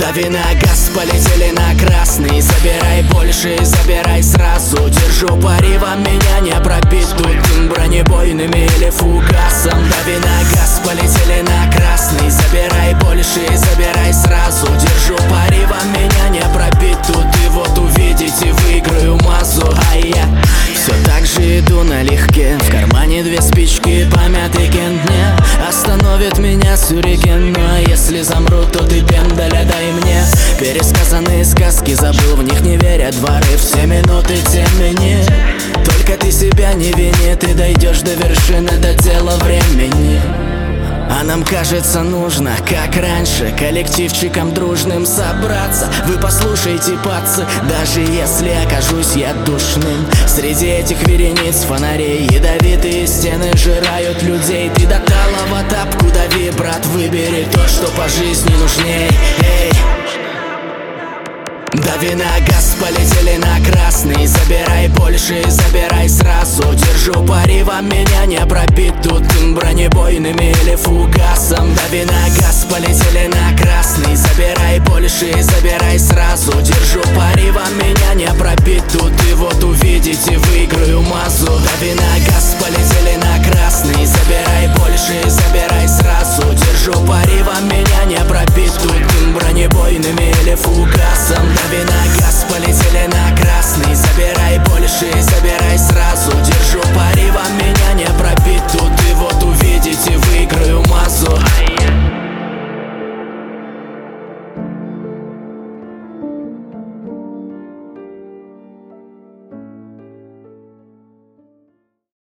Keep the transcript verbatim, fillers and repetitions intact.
Дави на газ, полетели на красный. Забирай больше, забирай сразу. Держу пари, вам меня не пробить тут бронебойными или фугасом. Дави на газ, полетели на красный. Забирай больше, забирай сразу. Держу пари, вам меня не пробить тут. И вот увидите, выиграю массу. А я все так же иду налегке. В кармане две спички, помятый кент не остановит меня сюрикен. Ну а если замру, то ты пендаля дай мне. Пересказанные сказки забыл, в них не верят дворы. Все минуты темени. Только ты себя не вини, ты дойдешь до вершины, до дела времени. А нам кажется нужно, как раньше, коллективчиком дружным собраться. Вы послушайте, пацы, даже если окажусь я душным. Среди этих верениц фонарей ядовитые стены жирают людей. Ты до талого тапку дави, брат, выбери то, что по жизни нужней. Эй! Дави на газ, полетели на красный. Забирай больше, забирай сразу. Держу пари, вам меня не пробить тут бронебойными или фугасом. Дави на газ, полетели на красный. Забирай больше, забирай сразу. Держу пари, вам меня не пробить тут. И вот увидите вы